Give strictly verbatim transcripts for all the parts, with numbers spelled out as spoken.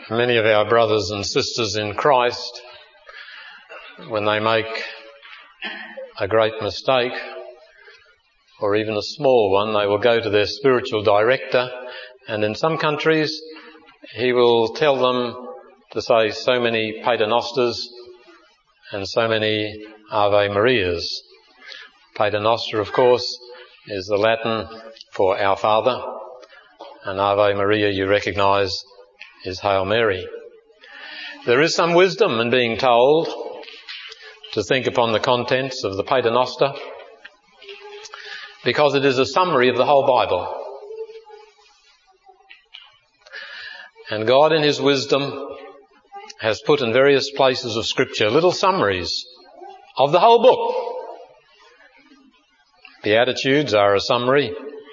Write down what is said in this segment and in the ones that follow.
Many of our brothers and sisters in Christ, when they make a great mistake, or even a small one, they will go to their spiritual director, and in some countries he will tell them to say so many paternosters and so many Ave Marias. Paternoster, of course, is the Latin for Our Father, and Ave Maria, you recognise, is Hail Mary. There is some wisdom in being told to think upon the contents of the Paternoster, because it is a summary of the whole Bible. And God in His wisdom has put in various places of Scripture little summaries of the whole book. Beatitudes are a summary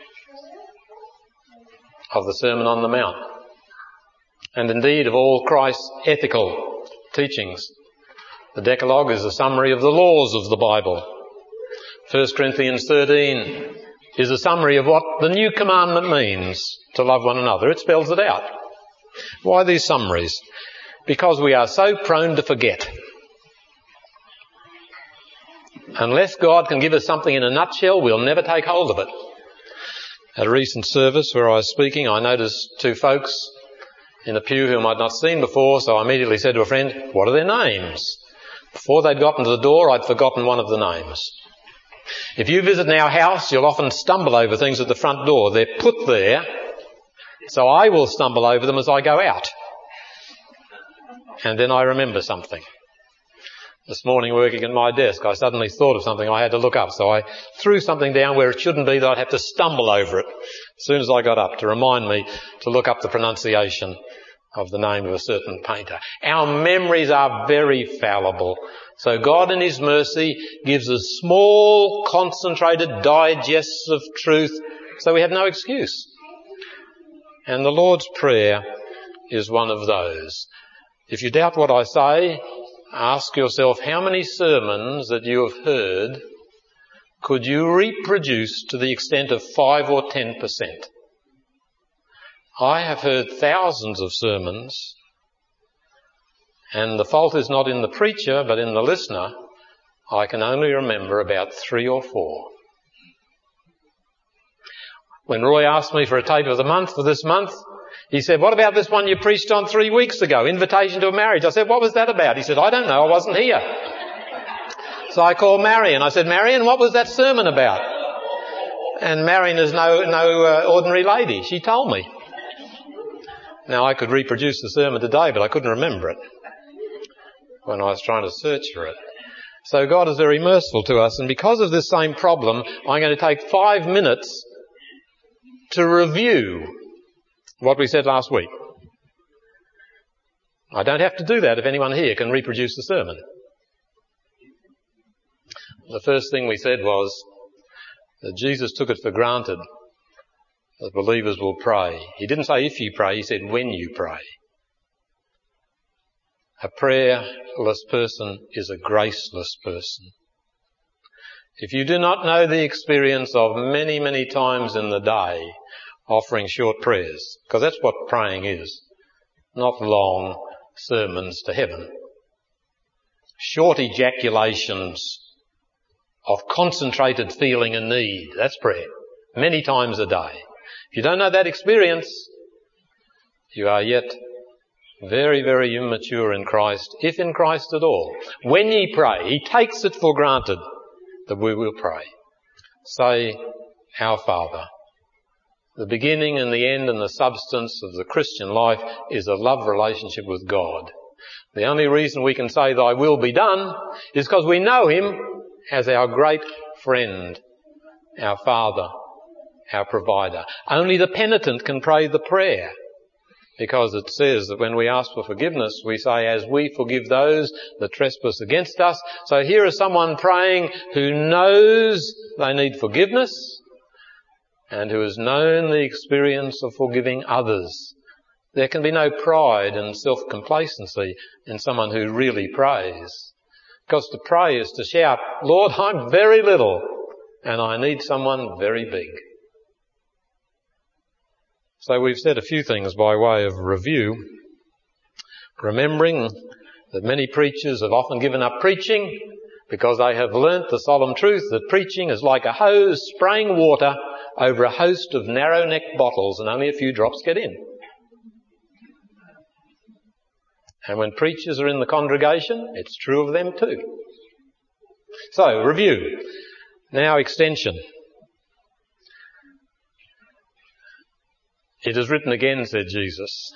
of the Sermon on the Mount, and indeed of all Christ's ethical teachings. The Decalogue is a summary of the laws of the Bible. First Corinthians thirteen is a summary of what the new commandment means, to love one another. It spells it out. Why these summaries? Because we are so prone to forget. Unless God can give us something in a nutshell, we'll never take hold of it. At a recent service where I was speaking, I noticed two folks in a pew whom I'd not seen before, so I immediately said to a friend, "What are their names?" Before they'd gotten to the door, I'd forgotten one of the names. If you visit our house, you'll often stumble over things at the front door. They're put there, so I will stumble over them as I go out. And then I remember something. This morning, working at my desk, I suddenly thought of something I had to look up, so I threw something down where it shouldn't be, that I'd have to stumble over it as soon as I got up, to remind me to look up the pronunciation of the name of a certain painter. Our memories are very fallible. So God in His mercy gives us small, concentrated digests of truth, so we have no excuse. And the Lord's Prayer is one of those. If you doubt what I say, ask yourself how many sermons that you have heard could you reproduce to the extent of five or ten percent? I have heard thousands of sermons, and the fault is not in the preacher but in the listener. I can only remember about three or four. When Roy asked me for a tape of the month for this month, he said, "What about this one you preached on three weeks ago, Invitation to a Marriage?" I said, "What was that about?" He said, "I don't know, I wasn't here." So I called Marion. I said, "Marion, what was that sermon about?" And Marion is no, no uh, ordinary lady. She told me. Now, I could reproduce the sermon today, but I couldn't remember it when I was trying to search for it. So God is very merciful to us, and because of this same problem, I'm going to take five minutes to review what we said last week. I don't have to do that if anyone here can reproduce the sermon. The first thing we said was that Jesus took it for granted that believers will pray. He didn't say if you pray, He said when you pray. A prayerless person is a graceless person. If you do not know the experience of many, many times in the day offering short prayers, because that's what praying is, not long sermons to heaven. Short ejaculations of concentrated feeling and need, that's prayer, many times a day. If you don't know that experience, you are yet very, very immature in Christ, if in Christ at all. When ye pray, He takes it for granted that we will pray. Say, Our Father. The beginning and the end and the substance of the Christian life is a love relationship with God. The only reason we can say Thy will be done is because we know Him as our great friend, our Father, our provider. Only the penitent can pray the prayer, because it says that when we ask for forgiveness, we say, as we forgive those that trespass against us. So here is someone praying who knows they need forgiveness and who has known the experience of forgiving others. There can be no pride and self-complacency in someone who really prays. Because to pray is to shout, "Lord, I'm very little and I need someone very big." So we've said a few things by way of review. remembering that many preachers have often given up preaching because they have learnt the solemn truth that preaching is like a hose spraying water over a host of narrow-necked bottles and only a few drops get in. And when preachers are in the congregation, it's true of them too. So, review. Now extension. It is written again, said Jesus.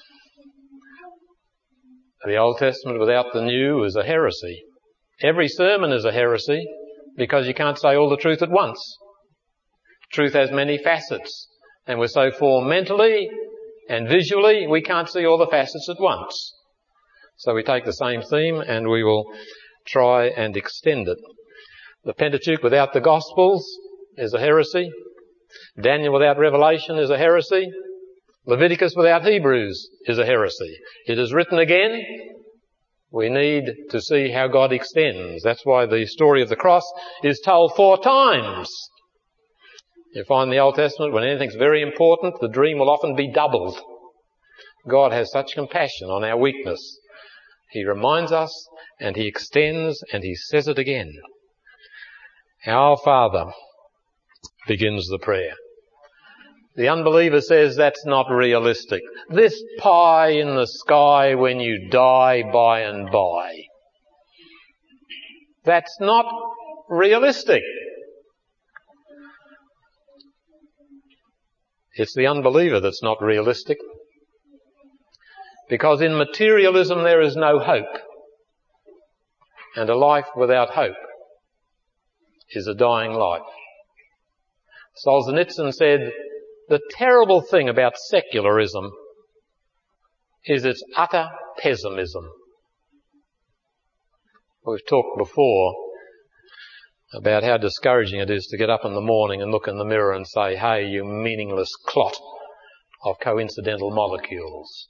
The Old Testament without the New is a heresy. Every sermon is a heresy because you can't say all the truth at once. Truth has many facets, and we're so formed mentally and visually we can't see all the facets at once. So we take the same theme and we will try and extend it. The Pentateuch without the Gospels is a heresy. Daniel without Revelation is a heresy. Leviticus without Hebrews is a heresy. It is written again. We need to see how God extends. That's why the story of the cross is told four times. You find in the Old Testament when anything's very important, the dream will often be doubled. God has such compassion on our weakness. He reminds us and He extends and He says it again. Our Father begins the prayer. The unbeliever says that's not realistic. This pie in the sky when you die by and by. That's not realistic. It's the unbeliever that's not realistic. Because in materialism there is no hope. And a life without hope is a dying life. Solzhenitsyn said, the terrible thing about secularism is its utter pessimism. We've talked before about how discouraging it is to get up in the morning and look in the mirror and say, hey, you meaningless clot of coincidental molecules.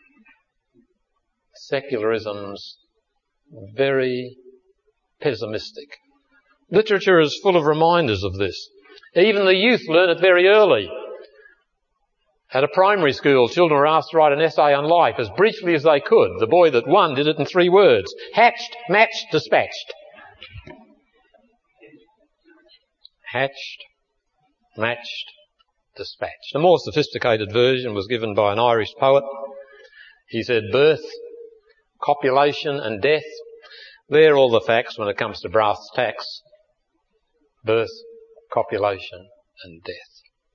Secularism's very pessimistic. Literature is full of reminders of this. Even the youth learn it very early. At a primary school, children were asked to write an essay on life as briefly as they could. The boy that won did it in three words. Hatched, matched, dispatched. Hatched, matched, dispatched. A more sophisticated version was given by an Irish poet. He said birth, copulation and death. They're all the facts when it comes to brass tacks. Birth, copulation and death.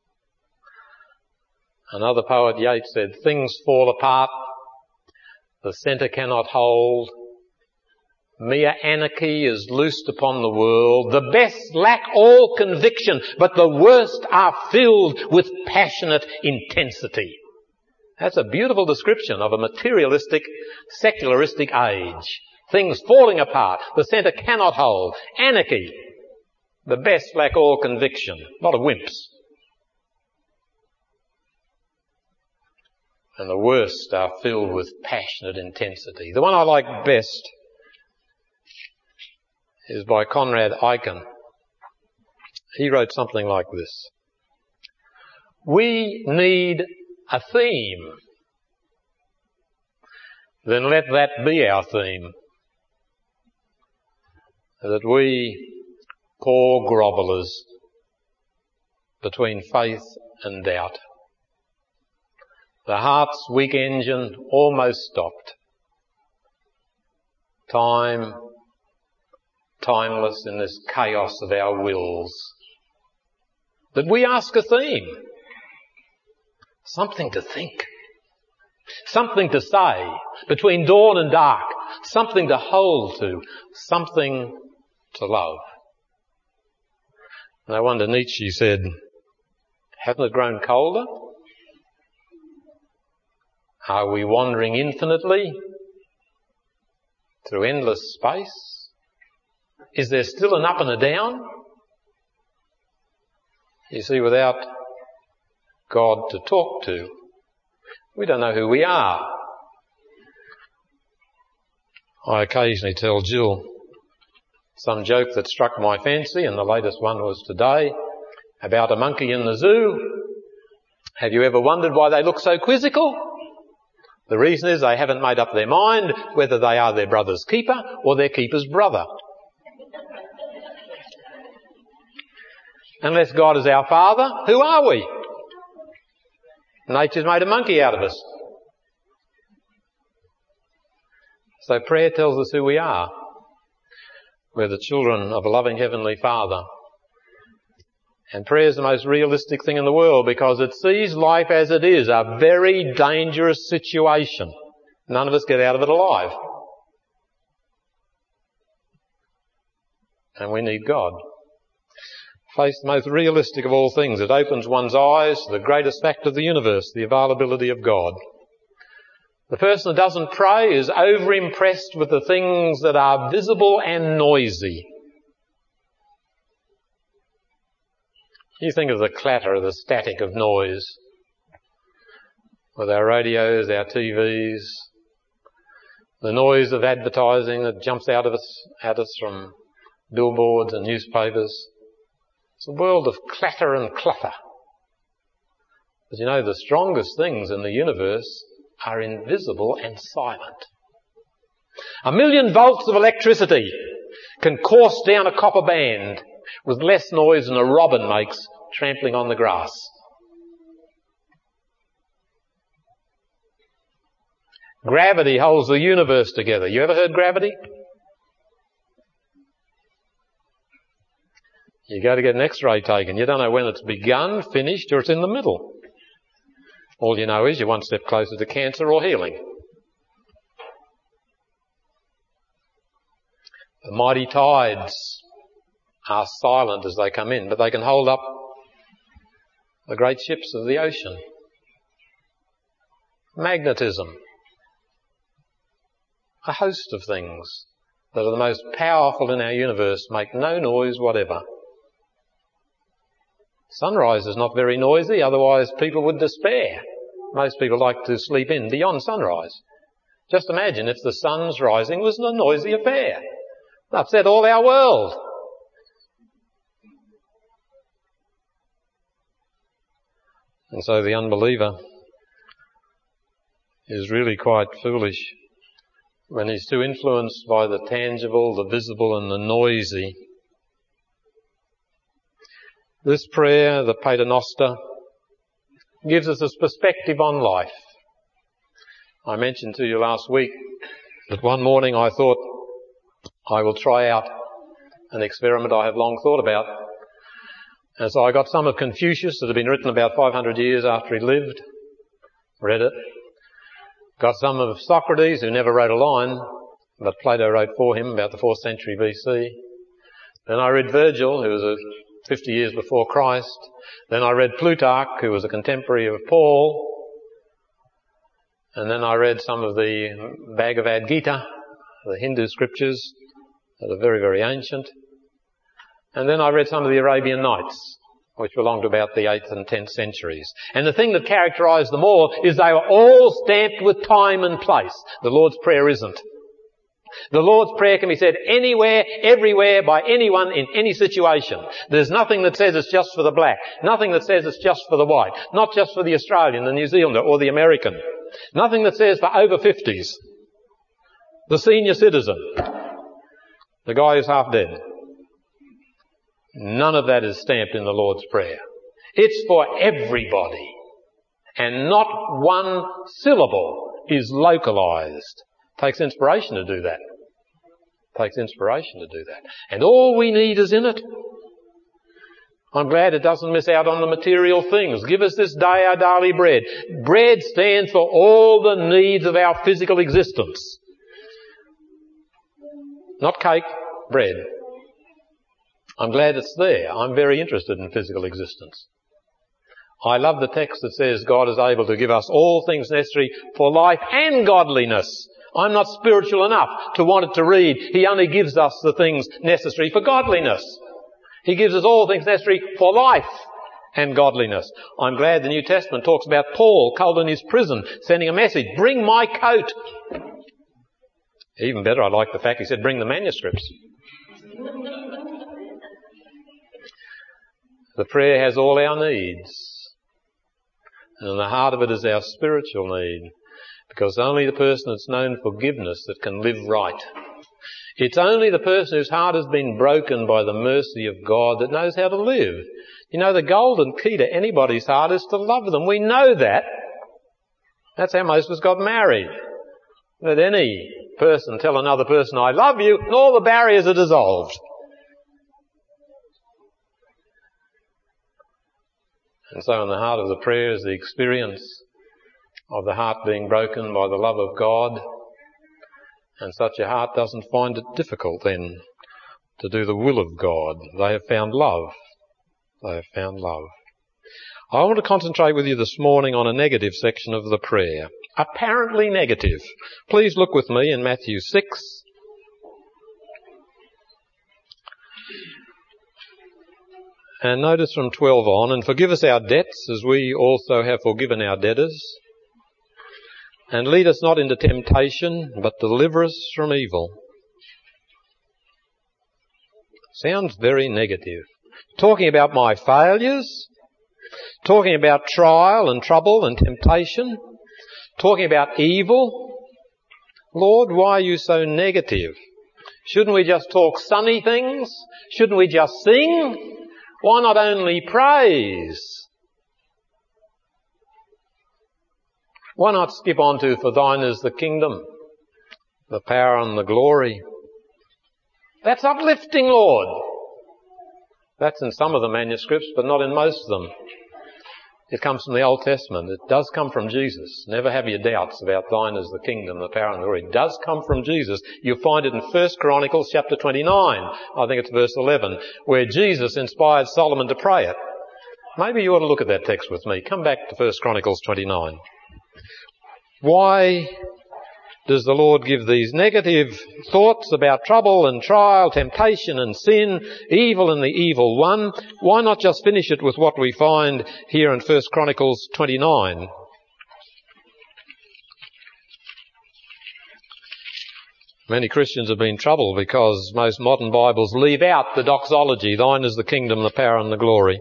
Another poet, Yeats, said, things fall apart, the centre cannot hold, mere anarchy is loosed upon the world, the best lack all conviction, but the worst are filled with passionate intensity. That's a beautiful description of a materialistic, secularistic age. Things falling apart, the centre cannot hold, anarchy, the best lack all conviction, a lot of wimps. And the worst are filled with passionate intensity. The one I like best is by Conrad Aiken. He wrote something like this. We need a theme. Then let that be our theme. That we, poor grovellers, between faith and doubt, the heart's weak engine almost stopped. Time, timeless in this chaos of our wills. That we ask a theme. Something to think. Something to say between dawn and dark. Something to hold to. Something to love. No wonder Nietzsche said, hasn't it grown colder? Are we wandering infinitely through endless space? Is there still an up and a down? You see, without God to talk to, we don't know who we are. I occasionally tell Jill some joke that struck my fancy, and the latest one was today, about a monkey in the zoo. Have you ever wondered why they look so quizzical? The reason is they haven't made up their mind whether they are their brother's keeper or their keeper's brother. Unless God is our Father, who are we? Nature's made a monkey out of us. So prayer tells us who we are. We're the children of a loving Heavenly Father. And prayer is the most realistic thing in the world because it sees life as it is, a very dangerous situation. None of us get out of it alive. And we need God. Faith, the most realistic of all things. It opens one's eyes to the greatest fact of the universe, the availability of God. The person that doesn't pray is over-impressed with the things that are visible and noisy. You think of the clatter, the static of noise with our radios, our T Vs, the noise of advertising that jumps out of us, at us from billboards and newspapers. It's a world of clatter and clutter. But you know, the strongest things in the universe are invisible and silent. A million volts of electricity can course down a copper band with less noise than a robin makes trampling on the grass. Gravity holds the universe together. You ever heard gravity? You go to get an X-ray taken. You don't know when it's begun, finished, or it's in the middle. All you know is you're one step closer to cancer or healing. The mighty tides are silent as they come in, but they can hold up the great ships of the ocean. Magnetism. A host of things that are the most powerful in our universe make no noise whatever. Sunrise is not very noisy, otherwise people would despair. Most people like to sleep in beyond sunrise. Just imagine if the sun's rising was a noisy affair. It upset all our world. And so the unbeliever is really quite foolish when he's too influenced by the tangible, the visible and the noisy. This prayer, the Pater Noster, gives us a perspective on life. I mentioned to you last week that one morning I thought I will try out an experiment I have long thought about. And so I got some of Confucius that had been written about five hundred years after he lived, read it. Got some of Socrates, who never wrote a line, but Plato wrote for him about the fourth century B C. Then I read Virgil, who was a fifty years before Christ. Then I read Plutarch, who was a contemporary of Paul. And then I read some of the Bhagavad Gita, the Hindu scriptures that are very, very ancient. And then I read some of the Arabian Nights, which belong to about the eighth and tenth centuries. And the thing that characterised them all is they were all stamped with time and place. The Lord's Prayer isn't. The Lord's Prayer can be said anywhere, everywhere, by anyone, in any situation. There's nothing that says it's just for the black. Nothing that says it's just for the white. Not just for the Australian, the New Zealander, or the American. Nothing that says for over fifties. The senior citizen. The guy who's half dead. None of that is stamped in the Lord's Prayer. It's for everybody. And not one syllable is localised. Takes inspiration to do that. Takes inspiration to do that. And all we need is in it. I'm glad it doesn't miss out on the material things. Give us this day our daily bread. Bread stands for all the needs of our physical existence. Not cake, bread. I'm glad it's there. I'm very interested in physical existence. I love the text that says God is able to give us all things necessary for life and godliness. I'm not spiritual enough to want it to read, He only gives us the things necessary for godliness. He gives us all things necessary for life and godliness. I'm glad the New Testament talks about Paul, cold in his prison, sending a message, bring my coat. Even better, I like the fact he said, bring the manuscripts. The prayer has all our needs. And in the heart of it is our spiritual need. Because only the person that's known forgiveness that can live right. It's only the person whose heart has been broken by the mercy of God that knows how to live. You know, the golden key to anybody's heart is to love them. We know that. That's how most of us got married. Let any person tell another person, I love you, and all the barriers are dissolved. And so in the heart of the prayer is the experience of the heart being broken by the love of God. And such a heart doesn't find it difficult then to do the will of God. They have found love. They have found love. I want to concentrate with you this morning on a negative section of the prayer. Apparently negative. Please look with me in Matthew six. And notice from twelve on, and forgive us our debts as we also have forgiven our debtors. And lead us not into temptation, but deliver us from evil. Sounds very negative. Talking about my failures, talking about trial and trouble and temptation, talking about evil. Lord, why are you so negative? Shouldn't we just talk sunny things? Shouldn't we just sing? Why not only praise? Why not skip on to, for thine is the kingdom, the power and the glory? That's uplifting, Lord. That's in some of the manuscripts, but not in most of them. It comes from the Old Testament. It does come from Jesus. Never have your doubts about thine is the kingdom, the power and the glory. It does come from Jesus. You'll find it in First Chronicles chapter twenty-nine. I think it's verse eleven, where Jesus inspired Solomon to pray it. Maybe you ought to look at that text with me. Come back to First Chronicles twenty-nine. Why does the Lord give these negative thoughts about trouble and trial, temptation and sin, evil and the evil one? Why not just finish it with what we find here in First Chronicles twenty-nine? Many Christians have been troubled because most modern Bibles leave out the doxology, thine is the kingdom, the power and the glory.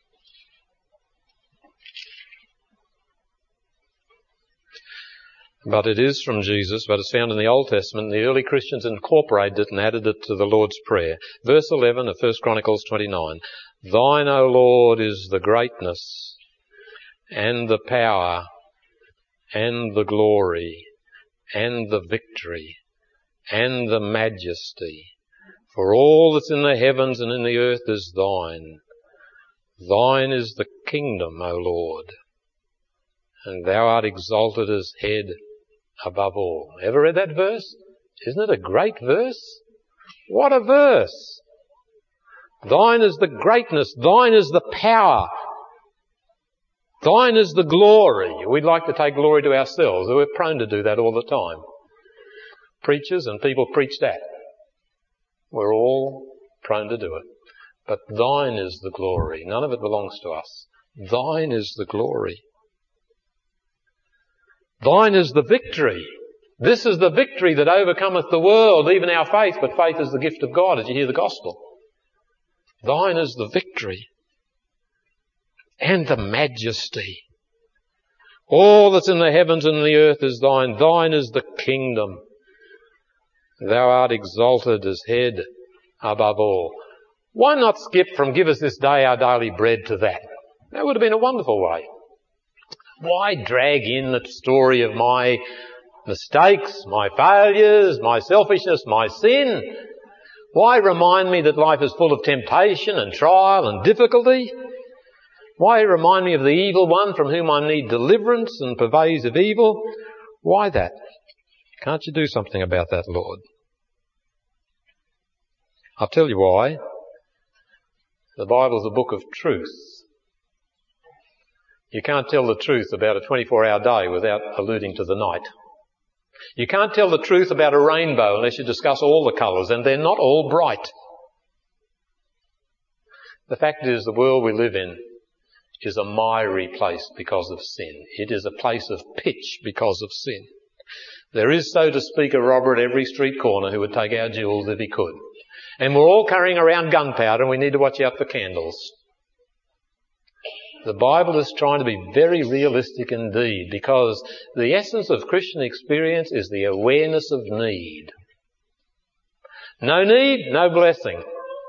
But it is from Jesus, but it's found in the Old Testament. The early Christians incorporated it and added it to the Lord's Prayer. Verse eleven of First Chronicles twenty-nine. Thine, O Lord, is the greatness and the power and the glory and the victory and the majesty. For all that's in the heavens and in the earth is thine. Thine is the kingdom, O Lord, and thou art exalted as head above all. Ever read that verse? Isn't it a great verse? What a verse! Thine is the greatness, thine is the power, thine is the glory. We'd like to take glory to ourselves. We're prone to do that all the time. Preachers and people preach that. We're all prone to do it. But thine is the glory. None of it belongs to us. Thine is the glory. Thine is the victory. This is the victory that overcometh the world, even our faith, but faith is the gift of God as you hear the gospel. Thine is the victory and the majesty. All that's in the heavens and the earth is thine. Thine is the kingdom. Thou art exalted as head above all. Why not skip from give us this day our daily bread to that? That would have been a wonderful way. Why drag in the story of my mistakes, my failures, my selfishness, my sin? Why remind me that life is full of temptation and trial and difficulty? Why remind me of the evil one from whom I need deliverance and purveys of evil? Why that? Can't you do something about that, Lord? I'll tell you why. The Bible's a book of truth. You can't tell the truth about a twenty-four hour day without alluding to the night. You can't tell the truth about a rainbow unless you discuss all the colours, and they're not all bright. The fact is, the world we live in is a miry place because of sin. It is a place of pitch because of sin. There is, so to speak, a robber at every street corner who would take our jewels if he could. And we're all carrying around gunpowder, and we need to watch out for candles. The Bible is trying to be very realistic indeed, because the essence of Christian experience is the awareness of need. No need, no blessing.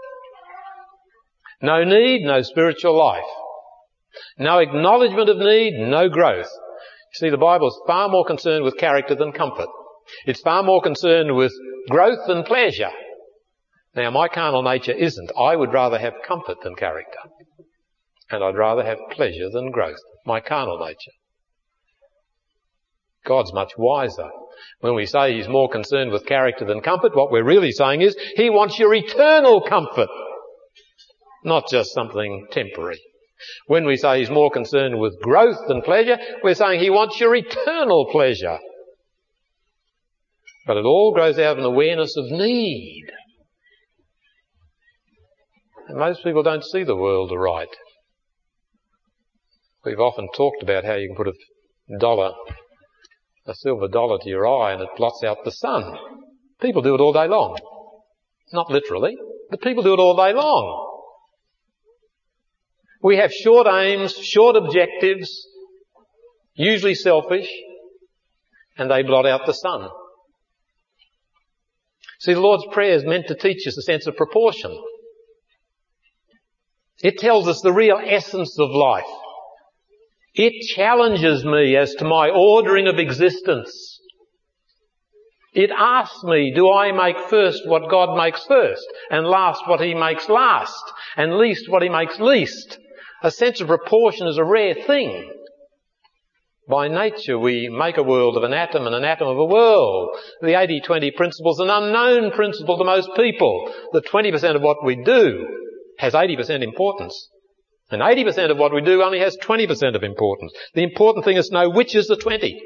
No need, no spiritual life. No acknowledgement of need, no growth. You see, the Bible is far more concerned with character than comfort. It's far more concerned with growth than pleasure. Now, my carnal nature isn't. I would rather have comfort than character. And I'd rather have pleasure than growth. My carnal nature. God's much wiser. When we say He's more concerned with character than comfort, what we're really saying is He wants your eternal comfort, not just something temporary. When we say He's more concerned with growth than pleasure, we're saying He wants your eternal pleasure. But it all grows out of an awareness of need. And most people don't see the world aright. We've often talked about how you can put a dollar, a silver dollar to your eye and it blots out the sun. People do it all day long. Not literally, but people do it all day long. We have short aims, short objectives, usually selfish, and they blot out the sun. See, the Lord's Prayer is meant to teach us a sense of proportion. It tells us the real essence of life. It challenges me as to my ordering of existence. It asks me, do I make first what God makes first, and last what He makes last, and least what He makes least? A sense of proportion is a rare thing. By nature, we make a world of an atom and an atom of a world. The eighty twenty principle is an unknown principle to most people. The twenty percent of what we do has eighty percent importance. And eighty percent of what we do only has twenty percent of importance. The important thing is to know which is the twenty.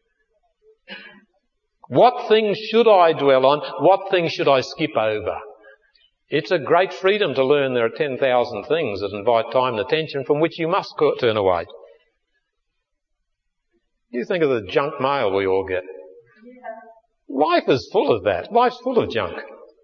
What things should I dwell on? What things should I skip over? It's a great freedom to learn there are ten thousand things that invite time and attention from which you must turn away. You think of the junk mail we all get. Life is full of that. Life's full of junk.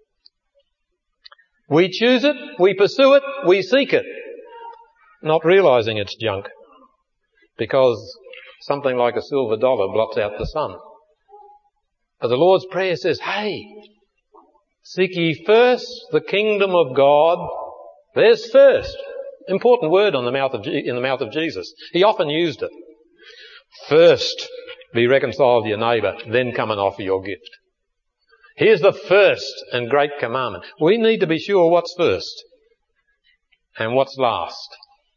We choose it, we pursue it, we seek it, not realising it's junk, because something like a silver dollar blots out the sun. But the Lord's Prayer says, hey, seek ye first the kingdom of God. There's first. Important word on the mouth of Je- in the mouth of Jesus. He often used it. First, be reconciled to your neighbour, then come and offer your gift. Here's the first and great commandment. We need to be sure what's first and what's last.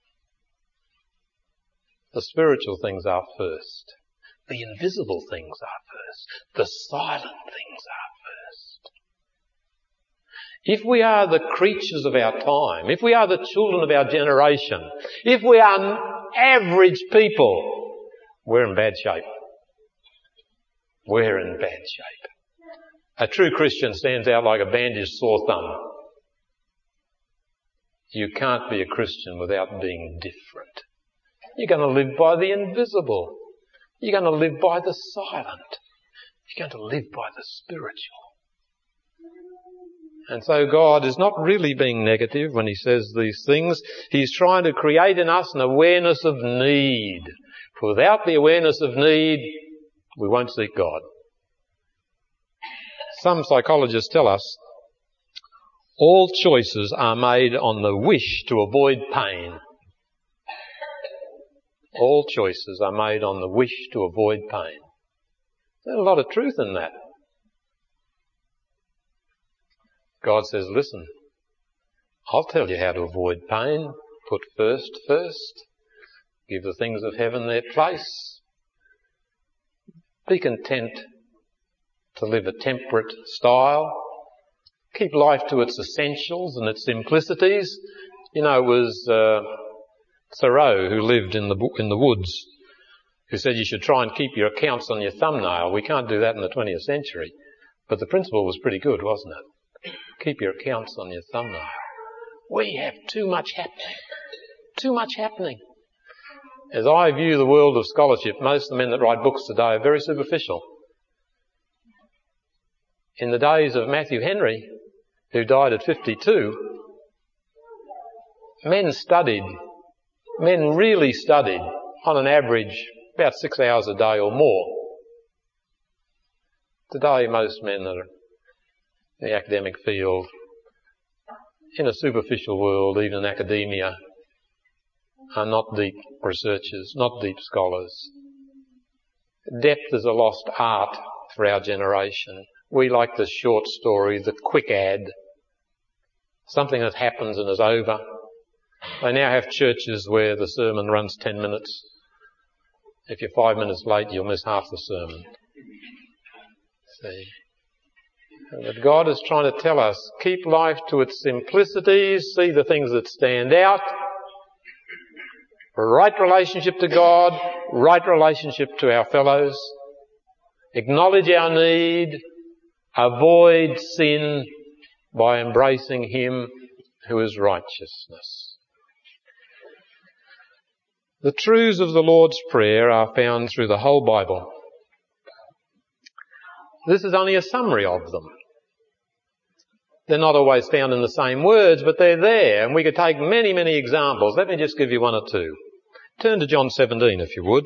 The spiritual things are first. The invisible things are first. The silent things are first. If we are the creatures of our time, if we are the children of our generation, if we are average people, we're in bad shape. We're in bad shape. A true Christian stands out like a bandaged sore thumb. You can't be a Christian without being different. You're going to live by the invisible. You're going to live by the silent. You're going to live by the spiritual. And so God is not really being negative when He says these things. He's trying to create in us an awareness of need. For without the awareness of need, we won't seek God. Some psychologists tell us all choices are made on the wish to avoid pain. All choices are made on the wish to avoid pain. There's a lot of truth in that. God says, listen, I'll tell you how to avoid pain. Put first first. Give the things of heaven their place. Be content to live a temperate style. Keep life to its essentials and its simplicities. You know, it was uh, Thoreau who lived in the in the woods, who said you should try and keep your accounts on your thumbnail. We can't do that in the twentieth century. But the principle was pretty good, wasn't it? Keep your accounts on your thumbnail. We have too much happening. Too much happening. As I view the world of scholarship, most of the men that write books today are very superficial. In the days of Matthew Henry, who died at fifty-two, men studied men really studied, on an average, about six hours a day or more. Today, most men are in the academic field, in a superficial world, even in academia, are not deep researchers, not deep scholars. Depth is a lost art for our generation. We like the short story, the quick ad, something that happens and is over. They now have churches where the sermon runs ten minutes. If you're five minutes late, you'll miss half the sermon. See? But God is trying to tell us, keep life to its simplicities, see the things that stand out, right relationship to God, right relationship to our fellows, acknowledge our need, avoid sin by embracing Him who is righteousness. The truths of the Lord's Prayer are found through the whole Bible. This is only a summary of them. They're not always found in the same words, but they're there, and we could take many, many examples. Let me just give you one or two. Turn to John seventeen, if you would.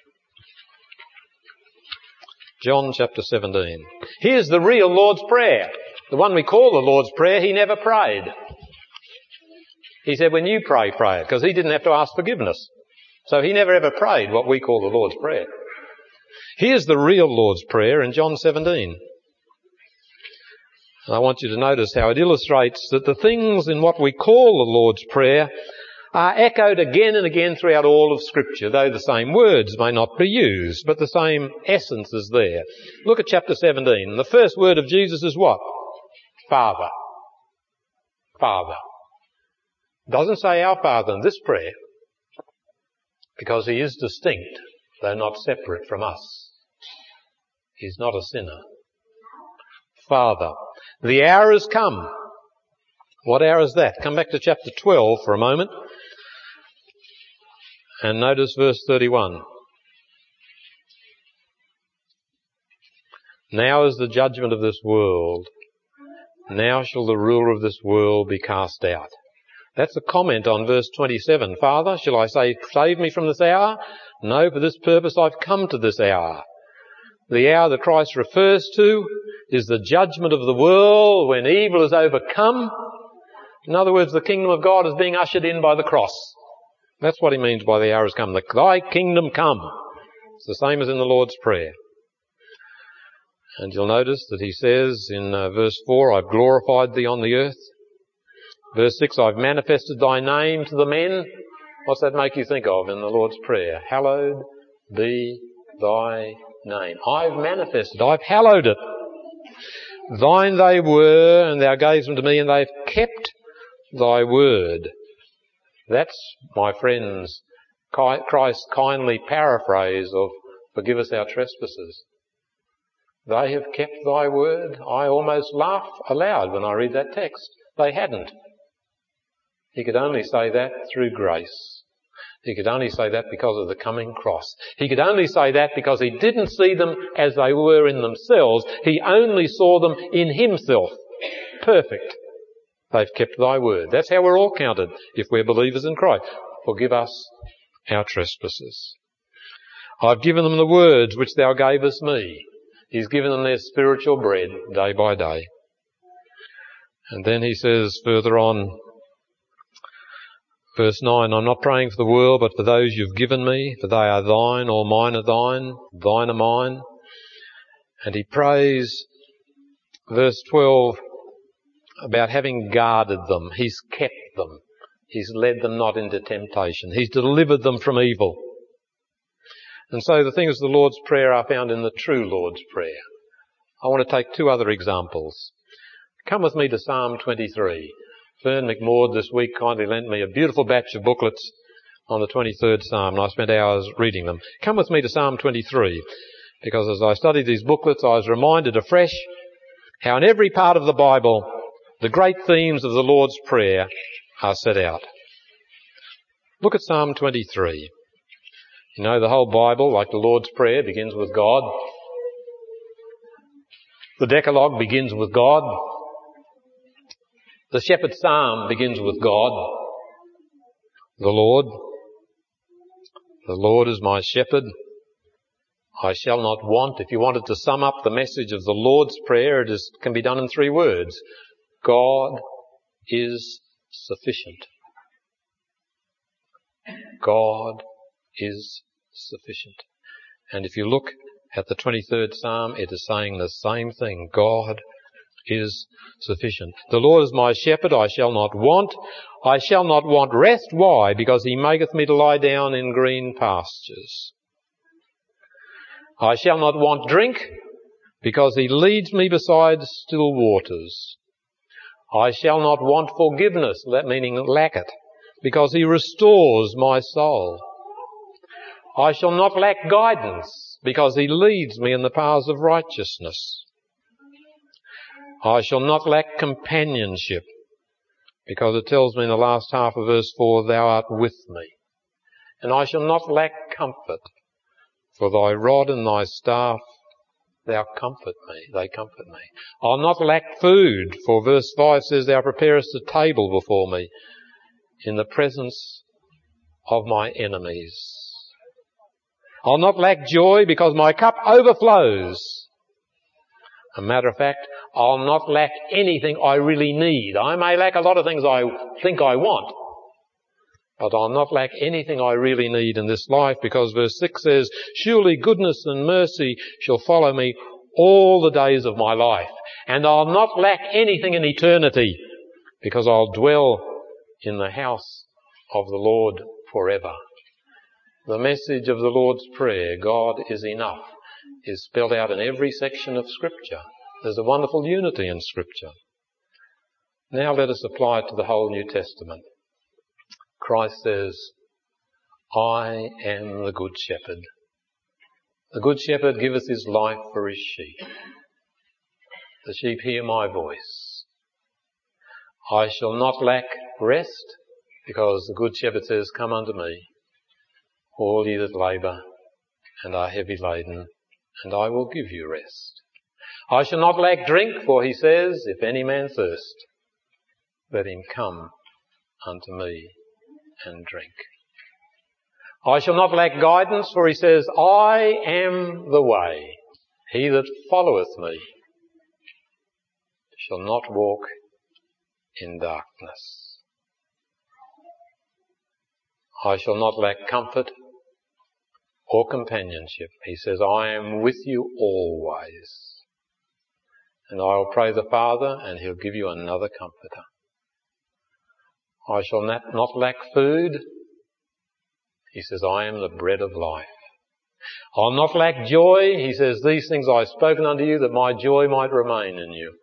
John chapter seventeen. Here's the real Lord's Prayer. The one we call the Lord's Prayer, He never prayed. He said, when you pray, pray it, because He didn't have to ask forgiveness. So He never ever prayed what we call the Lord's Prayer. Here's the real Lord's Prayer in John seventeen. And I want you to notice how it illustrates that the things in what we call the Lord's Prayer are echoed again and again throughout all of Scripture, though the same words may not be used, but the same essence is there. Look at chapter seventeen. The first word of Jesus is what? Father. Father. Doesn't say our Father in this prayer, because He is distinct, though not separate from us. He's not a sinner. Father. The hour has come. What hour is that? Come back to chapter twelve for a moment. And notice verse thirty-one. Now is the judgment of this world. Now shall the ruler of this world be cast out. That's a comment on verse twenty-seven. Father, shall I say, save me from this hour? No, for this purpose I've come to this hour. The hour that Christ refers to is the judgment of the world when evil is overcome. In other words, the kingdom of God is being ushered in by the cross. That's what He means by the hour has come. Thy kingdom come. It's the same as in the Lord's Prayer. And you'll notice that He says in uh, verse four, I've glorified Thee on the earth. Verse six, I've manifested Thy name to the men. What's that make you think of in the Lord's Prayer? Hallowed be Thy name. I've manifested, I've hallowed it. Thine they were, and Thou gavest them to me, and they've kept Thy word. That's, my friends, Christ's kindly paraphrase of forgive us our trespasses. They have kept Thy word. I almost laugh aloud when I read that text. They hadn't. He could only say that through grace. He could only say that because of the coming cross. He could only say that because He didn't see them as they were in themselves. He only saw them in Himself. Perfect. They've kept Thy word. That's how we're all counted if we're believers in Christ. Forgive us our trespasses. I've given them the words which Thou gavest me. He's given them their spiritual bread day by day. And then He says further on, verse nine, I'm not praying for the world, but for those You've given me, for they are Thine, all mine are Thine, Thine are mine. And He prays, verse twelve, about having guarded them. He's kept them. He's led them not into temptation. He's delivered them from evil. And so the things of the Lord's Prayer are found in the true Lord's Prayer. I want to take two other examples. Come with me to Psalm twenty-three. Fern McMord this week kindly lent me a beautiful batch of booklets on the twenty-third Psalm, and I spent hours reading them. Come with me to Psalm twenty-three, because as I studied these booklets, I was reminded afresh how in every part of the Bible the great themes of the Lord's Prayer are set out. Look at Psalm twenty-three. You know, the whole Bible, like the Lord's Prayer, begins with God. The Decalogue begins with God. The Shepherd's Psalm begins with God, the Lord. The Lord is my shepherd. I shall not want. If you wanted to sum up the message of the Lord's Prayer, it is, can be done in three words. God is sufficient. God is sufficient. And if you look at the twenty-third Psalm, it is saying the same thing. God is sufficient. The Lord is my shepherd, I shall not want. I shall not want rest. Why? Because he maketh me to lie down in green pastures. I shall not want drink, because he leads me beside still waters. I shall not want forgiveness, that meaning lack it, because he restores my soul. I shall not lack guidance, because he leads me in the paths of righteousness. I shall not lack companionship, because it tells me in the last half of verse four, thou art with me. And I shall not lack comfort, for thy rod and thy staff, thou comfort me, they comfort me. I'll not lack food, for verse five says, thou preparest a table before me in the presence of my enemies. I'll not lack joy, because my cup overflows. A matter of fact, I'll not lack anything I really need. I may lack a lot of things I think I want, but I'll not lack anything I really need in this life, because verse six says, surely goodness and mercy shall follow me all the days of my life, and I'll not lack anything in eternity, because I'll dwell in the house of the Lord forever. The message of the Lord's Prayer, God is enough, is spelled out in every section of Scripture. There's a wonderful unity in Scripture. Now let us apply it to the whole New Testament. Christ says, I am the good shepherd. The good shepherd giveth his life for his sheep. The sheep hear my voice. I shall not lack rest, because the good shepherd says, come unto me, all ye that labour and are heavy laden, and I will give you rest. I shall not lack drink, for he says, if any man thirst, let him come unto me and drink. I shall not lack guidance, for he says, I am the way. He that followeth me shall not walk in darkness. I shall not lack comfort or companionship. He says, I am with you always. And I will pray the Father, and he'll give you another comforter. I shall not, not lack food. He says, I am the bread of life. I'll not lack joy. He says, these things I have spoken unto you, that my joy might remain in you.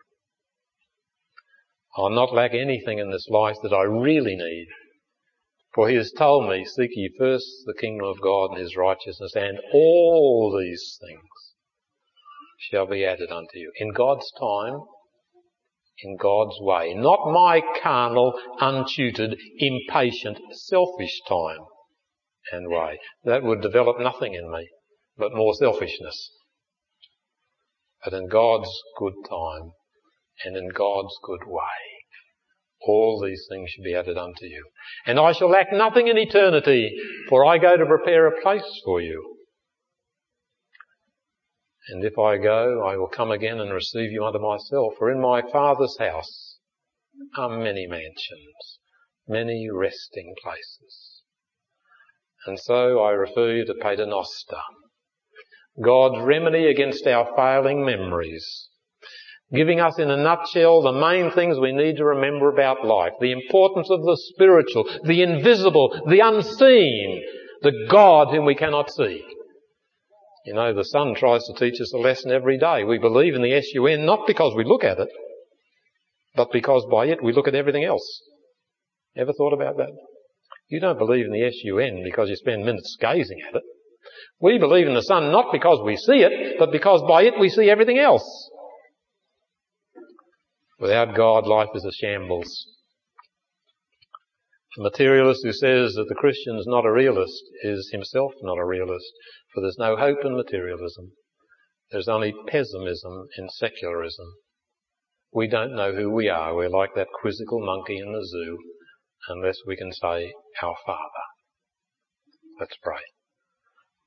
I'll not lack anything in this life that I really need. For he has told me, seek ye first the kingdom of God and his righteousness, and all these things shall be added unto you. In God's time, in God's way. Not my carnal, untutored, impatient, selfish time and way. That would develop nothing in me but more selfishness. But in God's good time and in God's good way, all these things shall be added unto you. And I shall lack nothing in eternity, for I go to prepare a place for you. And if I go, I will come again and receive you unto myself. For in my Father's house are many mansions, many resting places. And so I refer you to Paternoster, God's remedy against our failing memories, giving us in a nutshell the main things we need to remember about life, the importance of the spiritual, the invisible, the unseen, the God whom we cannot see. You know, the sun tries to teach us a lesson every day. We believe in the S U N not because we look at it, but because by it we look at everything else. Ever thought about that? You don't believe in the S U N because you spend minutes gazing at it. We believe in the sun not because we see it, but because by it we see everything else. Without God, life is a shambles. The materialist who says that the Christian is not a realist is himself not a realist, for there's no hope in materialism. There's only pessimism in secularism. We don't know who we are. We're like that quizzical monkey in the zoo unless we can say, our Father. Let's pray.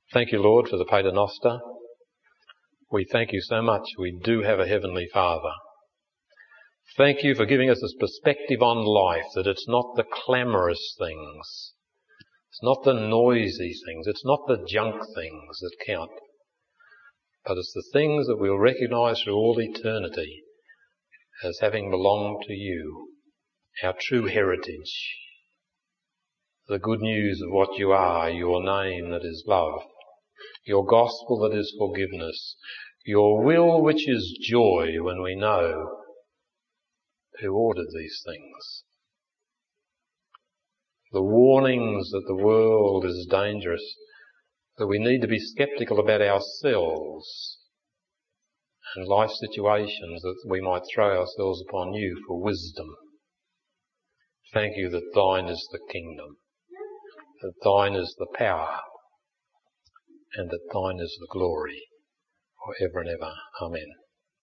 Thank you, Lord, for the Pater Noster. We thank you so much. We do have a Heavenly Father. Thank you for giving us this perspective on life, that it's not the clamorous things, it's not the noisy things, it's not the junk things that count, but it's the things that we'll recognise through all eternity as having belonged to you, our true heritage, the good news of what you are, your name that is love, your gospel that is forgiveness, your will which is joy when we know who ordered these things. The warnings that the world is dangerous, that we need to be sceptical about ourselves and life situations, that we might throw ourselves upon you for wisdom. Thank you that thine is the kingdom, that thine is the power, and that thine is the glory, for ever and ever. Amen.